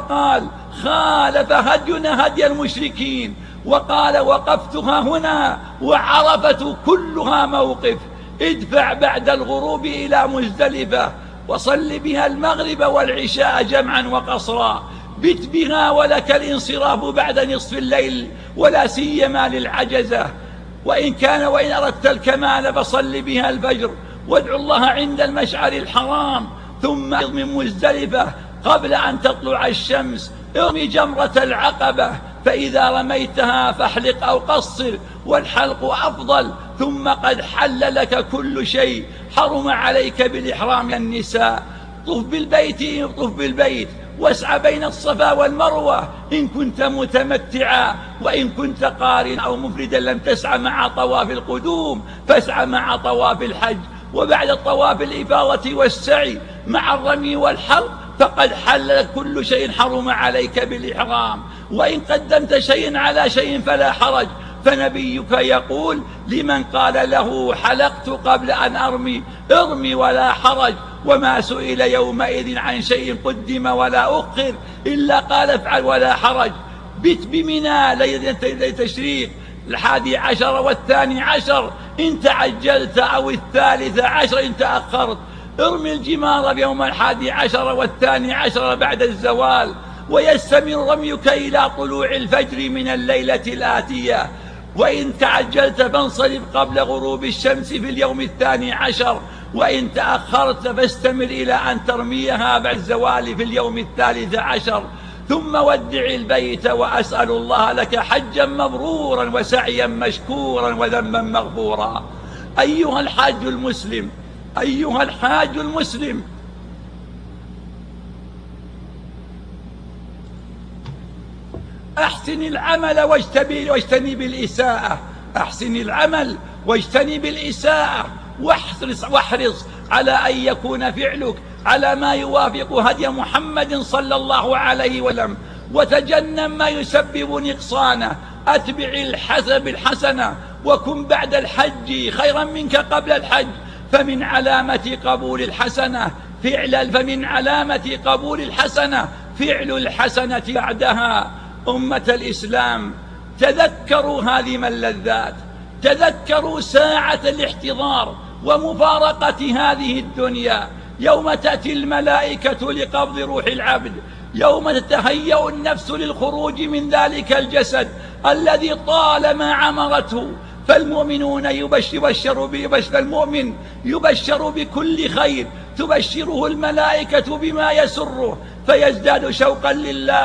خالف هدينا هدي المشركين، وقال: وقفتها هنا وعرفة كلها موقف. ادفع بعد الغروب إلى مزدلفة وصل بها المغرب والعشاء جمعا وقصرا، بت بها ولك الانصراف بعد نصف الليل، ولا سيما للعجزة. وإن أردت الكمال فصل بها الفجر وادعو الله عند المشعر الحرام، ثم من مزدلفة قبل أن تطلع الشمس ارمي جمرة العقبة، فإذا رميتها فاحلق أو قصر، والحلق أفضل. ثم قد حل لك كل شيء حرم عليك بالإحرام النساء. طف بالبيت واسعى بين الصفا والمروة إن كنت متمتعا، وإن كنت قارن أو مفردا لم تسعى مع طواف القدوم فاسعى مع طواف الحج. وبعد الطواف الإفاضة والسعي مع الرمي والحلق فقد حل كل شيء حرم عليك بالإحرام. وإن قدمت شيء على شيء فلا حرج، فنبيك يقول لمن قال له حلقت قبل أن ارمي ولا حرج. وما سئل يومئذ عن شيء قدم ولا أخر إلا قال افعل ولا حرج. بت بمنى ليلة التشريق 11 و12 إن تعجلت، أو 13 إن تأخرت. ارمي الجمار بيوم 11 و12 بعد الزوال، ويستمر رميك إلى طلوع الفجر من الليلة الآتية. وإن تعجلت فانصرف قبل غروب الشمس في اليوم 12، وإن تأخرت فاستمر إلى أن ترميها بعد الزوال في اليوم 13. ثم ودع البيت، وأسأل الله لك حجا مبرورا وسعيا مشكورا وذنبا مغفورا. أيها الحاج المسلم، أحسن العمل واجتنب الإساءة. أحسن العمل واجتنب الإساءة، واحرص على أن يكون فعلك على ما يوافق هدي محمد صلى الله عليه وسلم، وتجنب ما يسبب نقصانه. أتبع بالحسنة، وكن بعد الحج خيرا منك قبل الحج، فمن علامة قبول الحسنة فعل الحسنة بعدها. أمة الإسلام، تذكروا هذه اللذات، تذكروا ساعة الاحتضار ومفارقة هذه الدنيا، يوم تأتي الملائكة لقبض روح العبد، يوم تتهيأ النفس للخروج من ذلك الجسد الذي طالما عمرته. فالمؤمنون المؤمن يبشر بكل خير، تبشره الملائكة بما يسره، فيزداد شوقا لله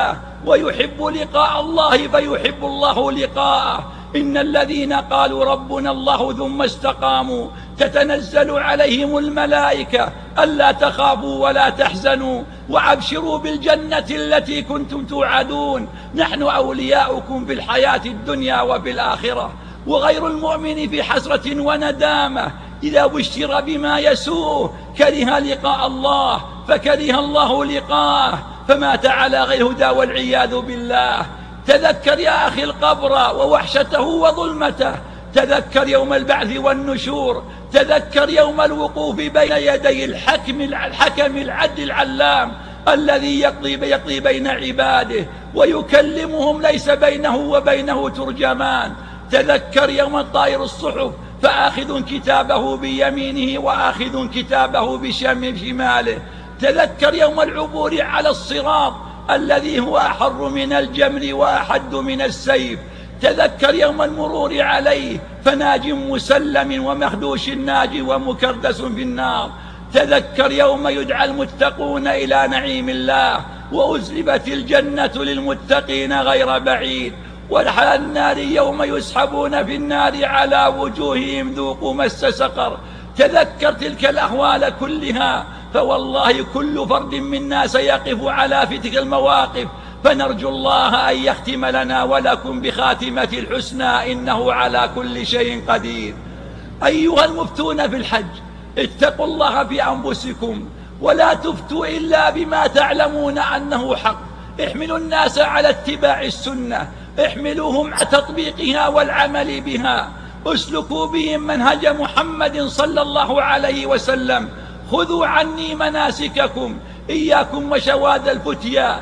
ويحب لقاء الله فيحب الله لقاءه. إن الذين قالوا ربنا الله ثم استقاموا تتنزل عليهم الملائكة ألا تخافوا ولا تحزنوا وأبشروا بالجنة التي كنتم توعدون، نحن أولياؤكم في الحياة الدنيا وفي الآخرة. وغير المؤمن في حسرة وندامة إذا بشر بما يسوءه، كره لقاء الله فكره الله لقاءه فمات على غير هدى والعياذ بالله. تذكر يا أخي القبر ووحشته وظلمته، تذكر يوم البعث والنشور، تذكر يوم الوقوف بين يدي الحكم العدل العلام الذي يقضي بين عباده ويكلمهم ليس بينه وبينه ترجمان. تذكر يوم طائر الصحف فآخذ كتابه بيمينه وآخذ كتابه بشماله. تذكر يوم العبور على الصراط الذي هو أحر من الجمر وأحد من السيف. تذكر يوم المرور عليه فناج مسلم ومخدوش ناج ومكردس في النار. تذكر يوم يدعى المتقون إلى نعيم الله وأزلفت الجنة للمتقين غير بعيد. وعلى النار يوم يسحبون في النار على وجوههم ذوقوا مس سقر. تذكر تلك الأحوال كلها، فوالله كل فرد منا سيقف على في تلك المواقف، فنرجو الله أن يختم لنا ولكم بخاتمة الحسنى إنه على كل شيء قدير. أيها المفتون في الحج، اتقوا الله في أنفسكم ولا تفتوا إلا بما تعلمون أنه حق. احملوا الناس على اتباع السنة، احملوهم على تطبيقها والعمل بها، اسلكوا بهم منهج محمد صلى الله عليه وسلم. خذوا عني مناسككم، إياكم وشواذ الفتيا،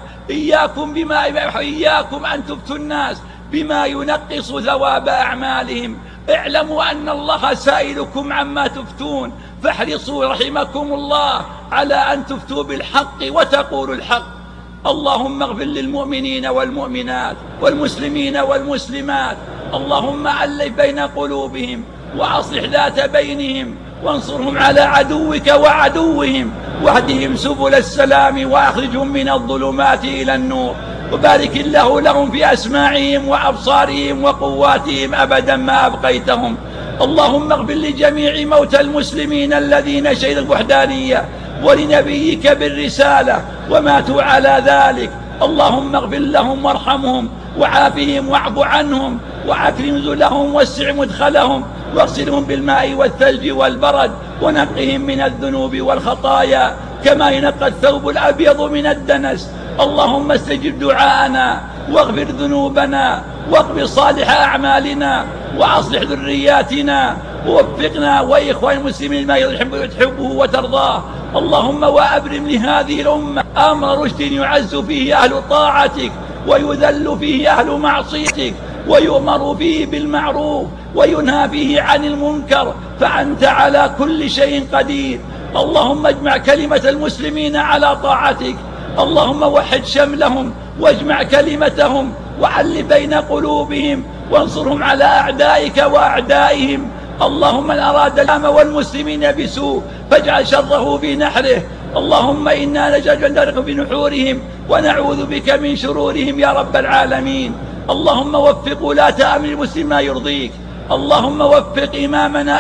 إياكم أن تفتوا الناس بما ينقص ثواب أعمالهم. اعلموا أن الله سائلكم عما تفتون، فاحرصوا رحمكم الله على أن تفتوا بالحق وتقولوا الحق. اللهم اغفر للمؤمنين والمؤمنات والمسلمين والمسلمات، اللهم ألف بين قلوبهم وأصلح ذات بينهم وانصرهم على عدوك وعدوهم واهدهم سبل السلام وأخرجهم من الظلمات إلى النور. وبارك الله لهم في أسماعهم وأبصارهم وقواتهم أبدا ما أبقيتهم. اللهم اغفر لجميع موتى المسلمين الذين شهدوا الوحدانية ولنبيك بالرسالة وماتوا على ذلك. اللهم اغفر لهم وارحمهم وعافهم واعف عنهم وأكرم نزلهم واسع مدخلهم واغسلهم بالماء والثلج والبرد ونقهم من الذنوب والخطايا كما ينقى الثوب الأبيض من الدنس. اللهم استجب دعاءنا واغفر ذنوبنا واقض صالح أعمالنا وأصلح ذرياتنا ووفقنا وإخوان المسلمين ما تحبه وترضاه. اللهم وأبرم لهذه الأمة أمر رشد يعز فيه أهل طاعتك ويذل فيه أهل معصيتك ويؤمر فيه بالمعروف وينهى فيه عن المنكر، فأنت على كل شيء قدير. اللهم اجمع كلمة المسلمين على طاعتك، اللهم وحد شملهم واجمع كلمتهم وعلف بين قلوبهم وانصرهم على أعدائك وأعدائهم. اللهم من أراد الإسلام والمسلمين بسوء فاجعل شره في نحره. اللهم إنا نجعل في نحورهم ونعوذ بك من شرورهم يا رب العالمين. اللهم وفق ولاة أمر المسلم ما يرضيك، اللهم وفق إمام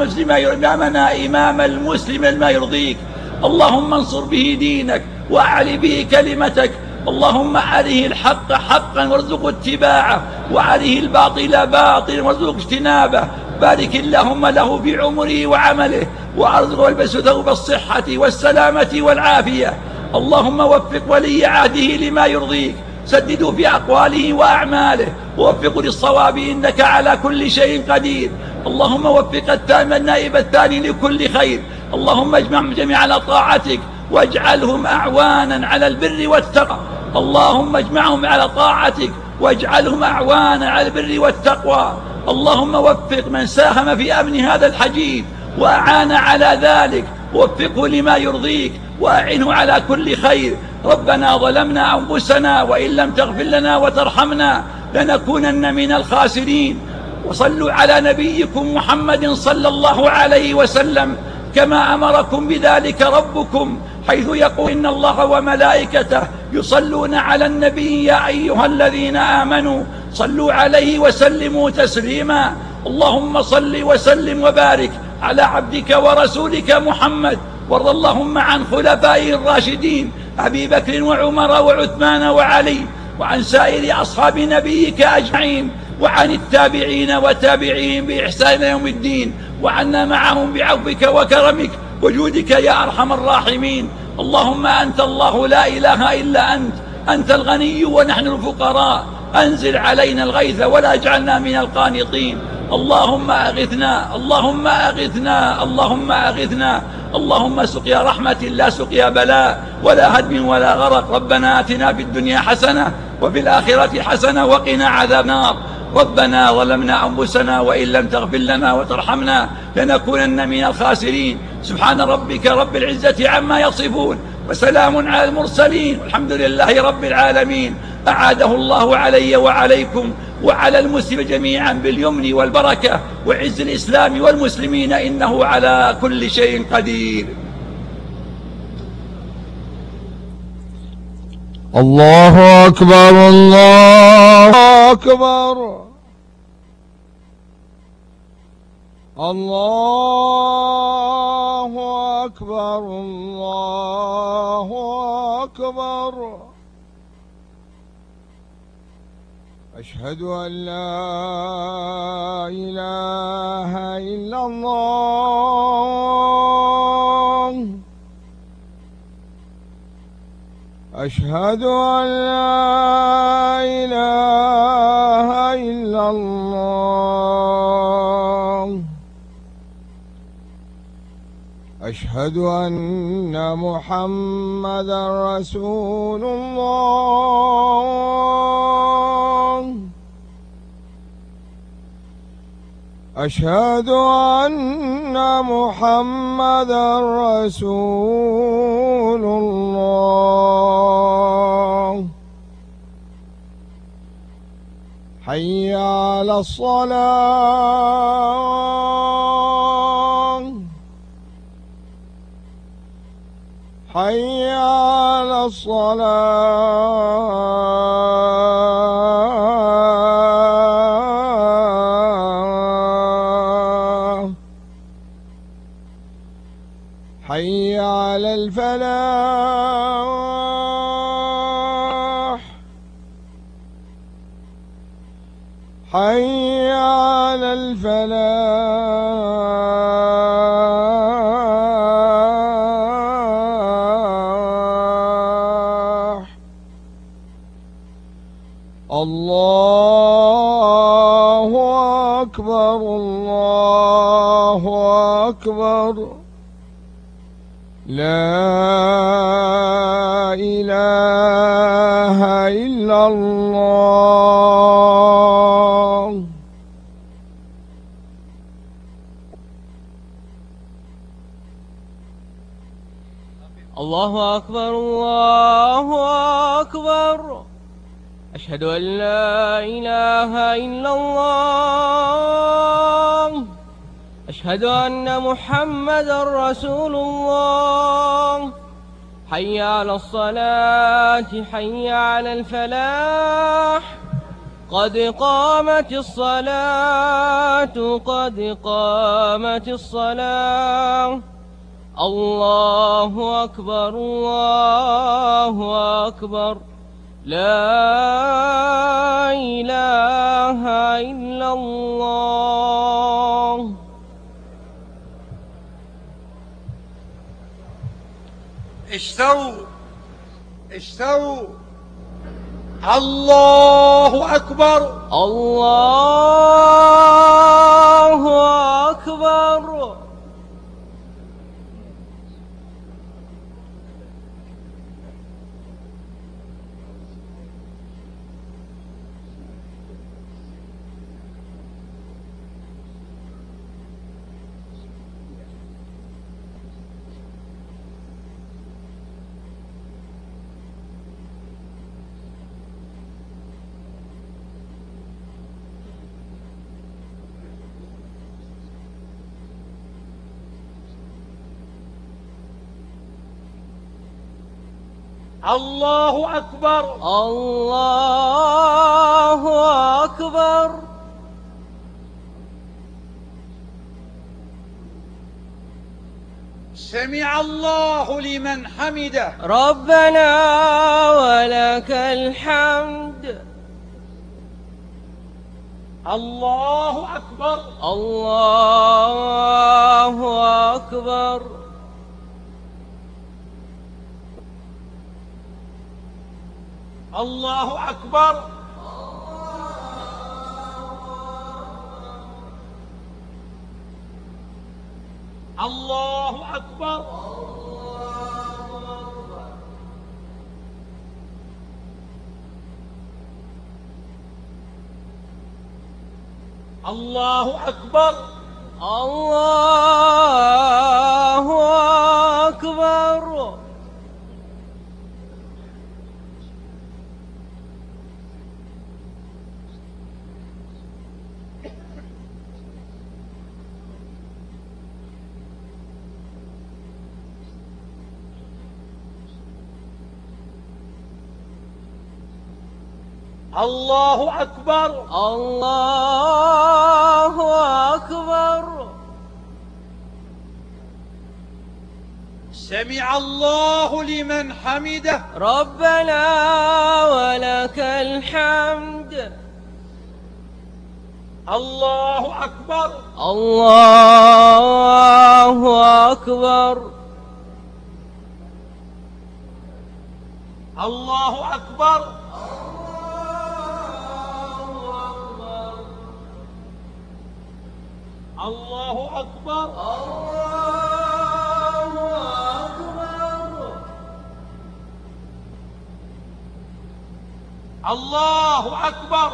المسلم ما يرضيك. اللهم انصر به دينك وأعل به كلمتك. اللهم عليه الحق حقا وارزق اتباعه وعليه الباطل باطلا وارزق اجتنابه. بارك اللهم له في عمره وعمله وارزقه والبسه ثوب الصحة والسلامة والعافية. اللهم وفق ولي عهده لما يرضيك، سدده في أقواله وأعماله ووفقه للصواب إنك على كل شيء قدير. اللهم وفق النائب الثاني لكل خير. اللهم اجمعهم جميعا على طاعتك واجعلهم أعوانا على البر والتقوى. اللهم اجمعهم على طاعتك واجعلهم أعوانا على البر والتقوى. اللهم وفق من ساهم في أمن هذا الحجيج وأعان على ذلك، وفقه لما يرضيك وأعنه على كل خير. ربنا ظلمنا أنفسنا وإن لم تغفر لنا وترحمنا لنكونن من الخاسرين. وصلوا على نبيكم محمد صلى الله عليه وسلم كما أمركم بذلك ربكم. حيث يقول إن الله وملائكته يصلون على النبي يا أيها الذين آمنوا صلوا عليه وسلموا تسليما. اللهم صل وسلم وبارك على عبدك ورسولك محمد، وارض اللهم عن خلفائه الراشدين أبي بكر وعمر وعثمان وعلي، وعن سائر أصحاب نبيك أجمعين، وعن التابعين وتابعين بإحسان يوم الدين، وعنا معهم بعفوك وكرمك وجودك يا أرحم الراحمين. اللهم أنت الله لا إله إلا أنت الغني ونحن الفقراء، أنزل علينا الغيث ولا اجعلنا من القانطين. اللهم أغثنا، اللهم أغثنا، اللهم أغثنا. اللهم سقيا رحمة لا سقيا بلاء ولا هدم ولا غرق. ربنا آتنا في الدنيا حسنة وفي الآخرة حسنة وقنا عذاب النار. ربنا ظلمنا أنفسنا وإن لم تغفر لنا وترحمنا لنكونن من الخاسرين. سبحان ربك رب العزة عما يصفون وسلام على المرسلين والحمد لله رب العالمين. أعاده الله علي وعليكم وعلى المسلمين جميعا باليمن والبركة وعز الإسلام والمسلمين، إنه على كل شيء قدير. الله أكبر، الله أكبر، الله أكبر، الله أكبر. أشهد أن لا إله إلا الله، أشهد أن لا إله إلا الله، أشهد أن محمدًا رسول الله، أشهد أن محمدًا رسول الله. حي على الصلاة، حي على الصلاة، حي على الفلاح، حي على الفلاح. الله أكبر، الله أكبر. لا إله إلا الله. الله أكبر، الله أكبر. أشهد أن لا إله إلا الله، أشهد أن محمدًا رسول الله. حي على الصلاة، حي على الفلاح، قد قامت الصلاة، قد قامت الصلاة. الله أكبر، الله أكبر. لا إله إلا الله. استووا استووا. الله أكبر، الله أكبر. الله أكبر. الله أكبر. سمع الله لمن حمده. ربنا ولك الحمد. الله أكبر. الله أكبر. الله أكبر. الله أكبر. الله أكبر. الله أكبر. الله أكبر. الله أكبر. سمع الله لمن حمده. ربنا ولك الحمد. الله أكبر. الله أكبر. الله أكبر. الله أكبر. الله أكبر.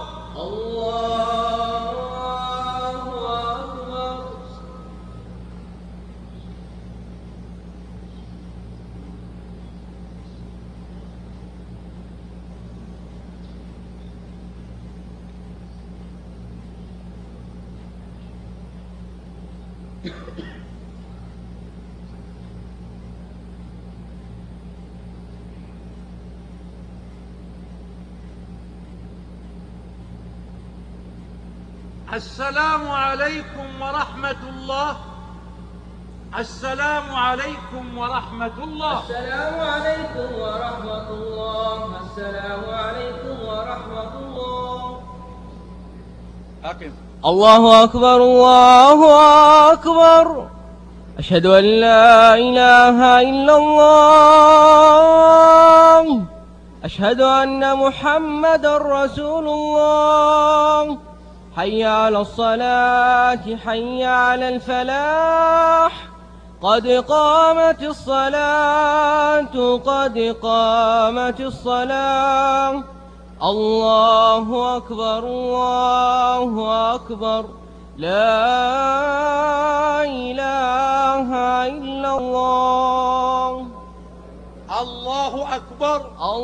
السلام عليكم ورحمة الله. السلام عليكم ورحمة الله. السلام عليكم ورحمة الله. السلام عليكم ورحمة الله. أقم. الله أكبر. الله أكبر. أشهد أن لا إله إلا الله. أشهد أن محمدا رسول الله. حي على الصلاة. حي على الفلاح. قد قامت الصلاة. قد قامت الصلاة. الله أكبر. الله أكبر. لا إله إلا الله. الله أكبر.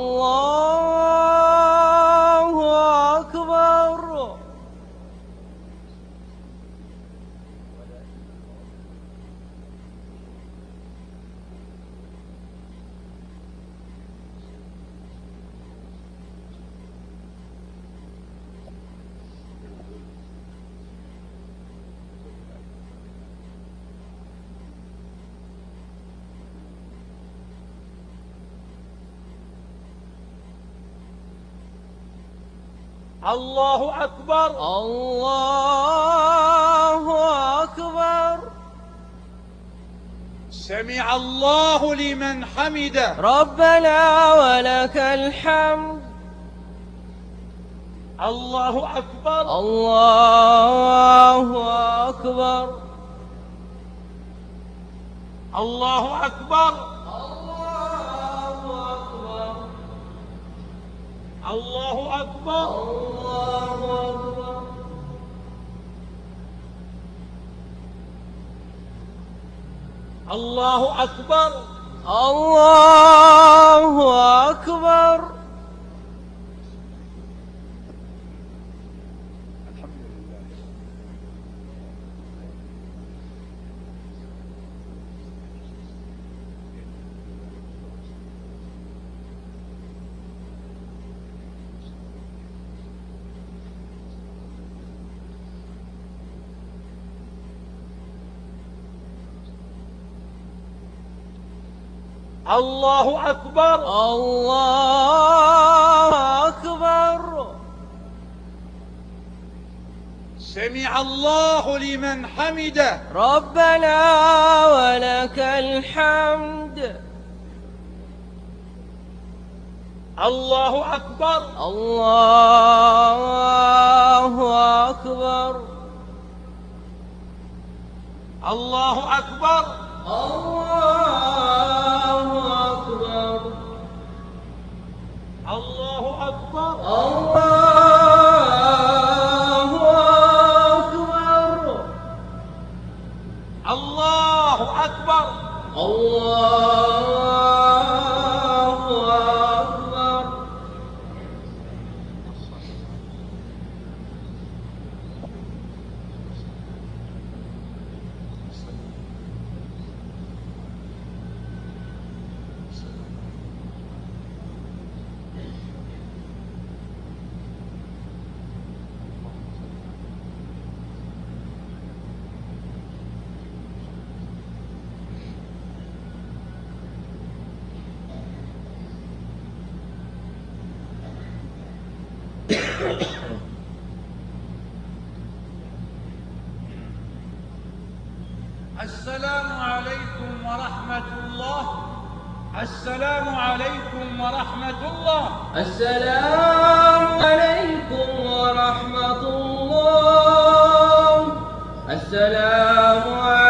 الله أكبر. الله أكبر. الله أكبر. سمع الله لمن حمده. ربنا ولك الحمد. الله أكبر. الله أكبر. الله أكبر. الله أكبر. الله أكبر. الله أكبر. الله أكبر. الله أكبر. سمع الله لمن حمده. ربنا ولك الحمد. الله أكبر. الله أكبر. الله أكبر. الله أكبر. الله أكبر. الله الله أكبر. أكبر. الله أكبر. السلام عليكم ورحمة الله. السلام عليكم ورحمة الله. السلام عليكم ورحمة الله. السلام عليكم